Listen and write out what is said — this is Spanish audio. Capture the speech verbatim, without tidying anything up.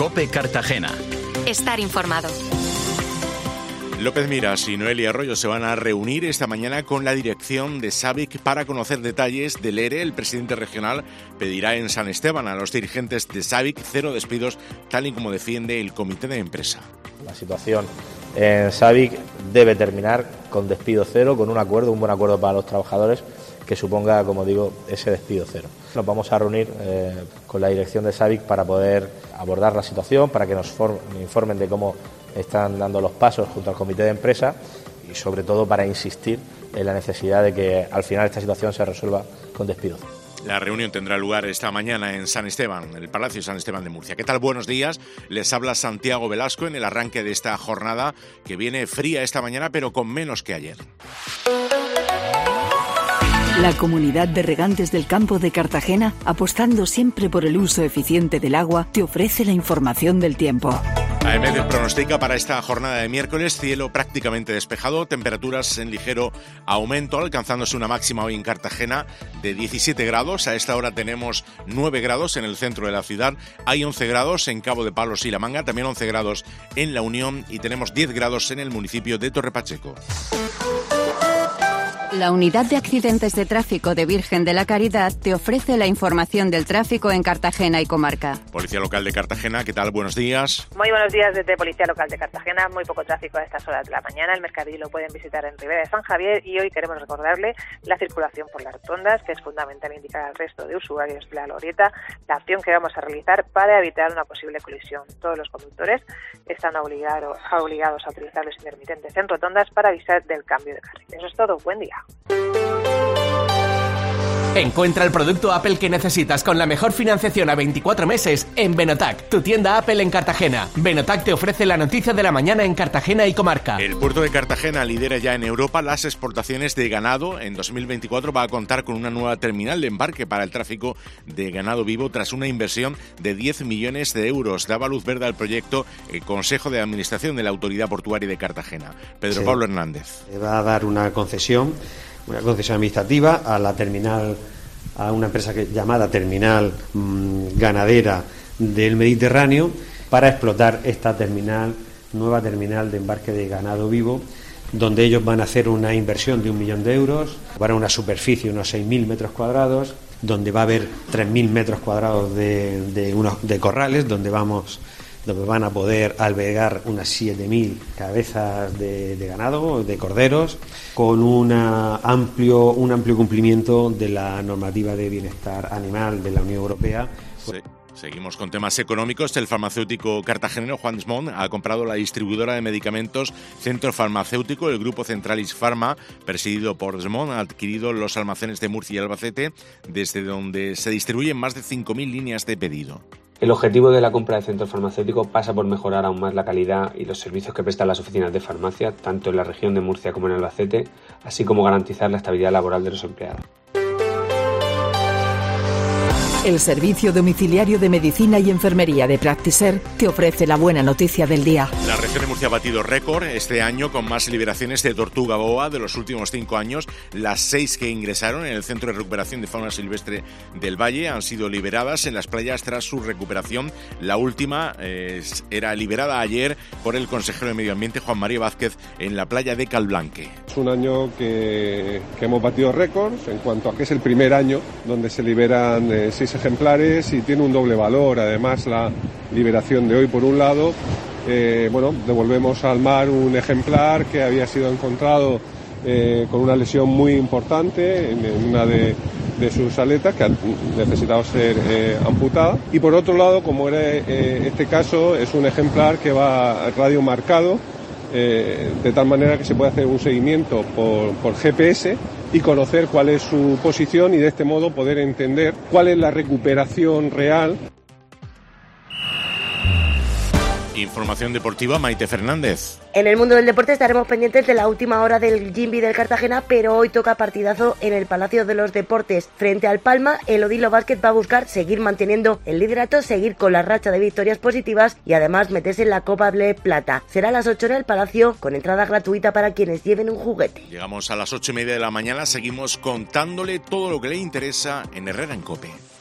COPE Cartagena. Estar informado. López Miras y Noelia Arroyo se van a reunir esta mañana con la dirección de SABIC para conocer detalles del ERE. El presidente regional pedirá en San Esteban a los dirigentes de SABIC cero despidos, tal y como defiende el comité de empresa. La situación en SABIC debe terminar con despido cero, con un acuerdo, un buen acuerdo para los trabajadores que suponga, como digo, ese despido cero. Nos vamos a reunir eh, con la dirección de SABIC para poder abordar la situación, para que nos for- informen de cómo están dando los pasos junto al comité de empresa y sobre todo para insistir en la necesidad de que al final esta situación se resuelva con despido. La reunión tendrá lugar esta mañana en San Esteban, el Palacio San Esteban de Murcia. ¿Qué tal? Buenos días. Les habla Santiago Velasco en el arranque de esta jornada que viene fría esta mañana pero con menos que ayer. La Comunidad de Regantes del Campo de Cartagena, apostando siempre por el uso eficiente del agua, te ofrece la información del tiempo. A E M E D pronostica para esta jornada de miércoles cielo prácticamente despejado, temperaturas en ligero aumento, alcanzándose una máxima hoy en Cartagena de diecisiete grados. A esta hora tenemos nueve grados en el centro de la ciudad, hay once grados en Cabo de Palos y La Manga, también once grados en La Unión y tenemos diez grados en el municipio de Torrepacheco. La Unidad de Accidentes de Tráfico de Virgen de la Caridad te ofrece la información del tráfico en Cartagena y comarca. Policía Local de Cartagena, ¿qué tal? Buenos días. Muy buenos días desde Policía Local de Cartagena. Muy poco tráfico a estas horas de la mañana. El mercadillo lo pueden visitar en Ribera de San Javier y hoy queremos recordarle la circulación por las rotondas, que es fundamental indicar al resto de usuarios de la glorieta la acción que vamos a realizar para evitar una posible colisión. Todos los conductores están obligados, obligados a utilizar los intermitentes en rotondas para avisar del cambio de carril. Eso es todo. Buen día. Encuentra el producto Apple que necesitas con la mejor financiación a veinticuatro meses en Benotac, tu tienda Apple en Cartagena. Benotac te ofrece la noticia de la mañana en Cartagena y comarca. El puerto de Cartagena lidera ya en Europa las exportaciones de ganado. En dos mil veinticuatro va a contar con una nueva terminal de embarque para el tráfico de ganado vivo tras una inversión de diez millones de euros. Daba luz verde al proyecto el Consejo de Administración de la Autoridad Portuaria de Cartagena. Pedro Sí. Pablo Hernández. Va a dar una concesión, una concesión administrativa a la terminal, a una empresa que, llamada Terminal mmm, Ganadera del Mediterráneo, para explotar esta terminal, nueva terminal de embarque de ganado vivo, donde ellos van a hacer una inversión de un millón de euros, para una superficie de unos seis mil metros cuadrados, donde va a haber tres mil metros cuadrados de, de, unos, de corrales, donde vamos donde van a poder albergar unas siete mil cabezas de, de ganado, de corderos, con una amplio, un amplio cumplimiento de la normativa de bienestar animal de la Unión Europea. Sí. Seguimos con temas económicos. El farmacéutico cartagenero Juan Desmond ha comprado la distribuidora de medicamentos Centro Farmacéutico. El grupo Centralis Pharma, presidido por Desmond, ha adquirido los almacenes de Murcia y Albacete, desde donde se distribuyen más de cinco mil líneas de pedido. El objetivo de la compra de Centro Farmacéutico pasa por mejorar aún más la calidad y los servicios que prestan las oficinas de farmacia, tanto en la región de Murcia como en Albacete, así como garantizar la estabilidad laboral de los empleados. El Servicio Domiciliario de Medicina y Enfermería de Practiser te ofrece la buena noticia del día. La región de Murcia ha batido récord este año con más liberaciones de tortuga boa de los últimos cinco años. Las seis que ingresaron en el Centro de Recuperación de Fauna Silvestre del Valle han sido liberadas en las playas tras su recuperación. La última eh, era liberada ayer por el consejero de Medio Ambiente, Juan María Vázquez, en la playa de Calblanque. Es un año que, que hemos batido récords en cuanto a que es el primer año donde se liberan eh, seis ejemplares y tiene un doble valor. Además, la liberación de hoy, por un lado, eh, bueno, devolvemos al mar un ejemplar que había sido encontrado eh, con una lesión muy importante en, en una de, de sus aletas, que ha necesitado ser eh, amputada. Y por otro lado, como era eh, este caso, es un ejemplar que va radiomarcado, eh, de tal manera que se puede hacer un seguimiento por, por G P S y conocer cuál es su posición y de este modo poder entender cuál es la recuperación real. Información deportiva, Maite Fernández. En el mundo del deporte estaremos pendientes de la última hora del Gimbi del Cartagena, pero hoy toca partidazo en el Palacio de los Deportes. Frente al Palma, el Odilo Basket va a buscar seguir manteniendo el liderato, seguir con la racha de victorias positivas y además meterse en la Copa Ble Plata. Será a las ocho en el Palacio, con entrada gratuita para quienes lleven un juguete. Llegamos a las ocho y media de la mañana, seguimos contándole todo lo que le interesa en Herrera en COPE.